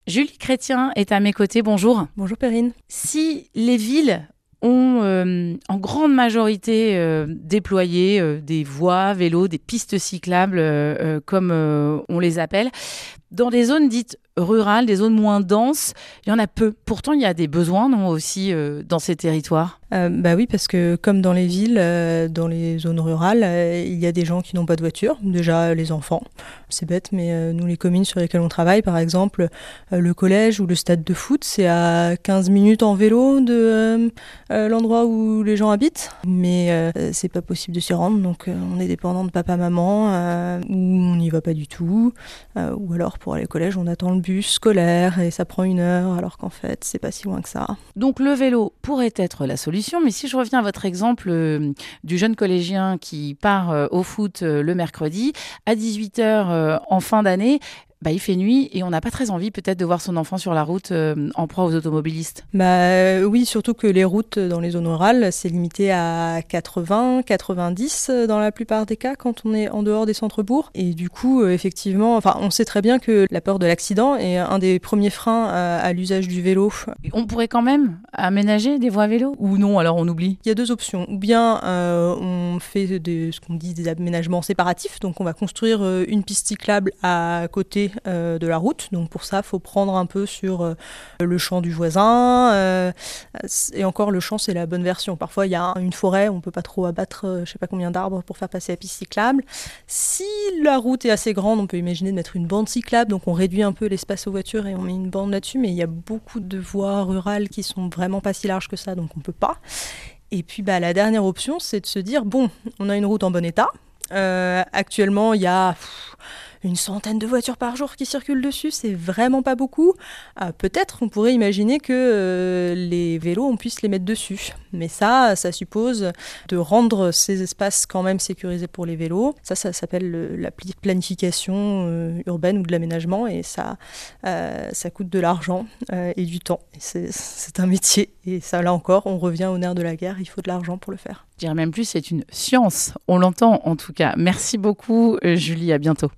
Julie Chrétien est à mes côtés, bonjour. Bonjour Perrine. Si les villes ont en grande majorité déployé des voies vélos, des pistes cyclables comme on les appelle, dans des zones dites rurales, des zones moins denses, il y en a peu. Pourtant, il y a des besoins, non, aussi dans ces territoires. Oui, parce que comme dans les villes, dans les zones rurales, il y a des gens qui n'ont pas de voiture. Déjà, les enfants. C'est bête, mais nous, les communes sur lesquelles on travaille, par exemple, le collège ou le stade de foot, c'est à 15 minutes en vélo de l'endroit où les gens habitent. Mais c'est pas possible de s'y rendre, donc on est dépendant de papa-maman, ou on n'y va pas du tout. Ou alors, pour aller au collège, on attend le bus scolaire et ça prend 1 heure, alors qu'en fait, c'est pas si loin que ça. Donc le vélo pourrait être la solution, mais si je reviens à votre exemple du jeune collégien qui part au foot le mercredi, à 18h en fin d'année, il fait nuit et on n'a pas très envie peut-être de voir son enfant sur la route en proie aux automobilistes. Oui, surtout que les routes dans les zones rurales, c'est limité à 80, 90 dans la plupart des cas quand on est en dehors des centres-bourgs. Et du coup, effectivement, on sait très bien que la peur de l'accident est un des premiers freins à l'usage du vélo. On pourrait quand même aménager des voies vélo ou non, alors on oublie? Il y a 2 options. Ou bien on fait ce qu'on dit des aménagements séparatifs, donc on va construire une piste cyclable à côté de la route. Donc pour ça, il faut prendre un peu sur le champ du voisin. Et encore, le champ, c'est la bonne version. Parfois, il y a une forêt, on ne peut pas trop abattre je ne sais pas combien d'arbres pour faire passer la piste cyclable. Si la route est assez grande, on peut imaginer de mettre une bande cyclable. Donc on réduit un peu l'espace aux voitures et on met une bande là-dessus. Mais il y a beaucoup de voies rurales qui sont vraiment pas si larges que ça, donc on ne peut pas. Et puis la dernière option, c'est de se dire, bon, on a une route en bon état. Actuellement, il y a une centaine de voitures par jour qui circulent dessus, c'est vraiment pas beaucoup. Peut-être on pourrait imaginer que les vélos, on puisse les mettre dessus. Mais ça suppose de rendre ces espaces quand même sécurisés pour les vélos. Ça s'appelle la planification urbaine ou de l'aménagement et ça coûte de l'argent et du temps. Et c'est un métier et ça, là encore, on revient au nerf de la guerre, il faut de l'argent pour le faire. Je dirais même plus, c'est une science. On l'entend en tout cas. Merci beaucoup Julie, à bientôt.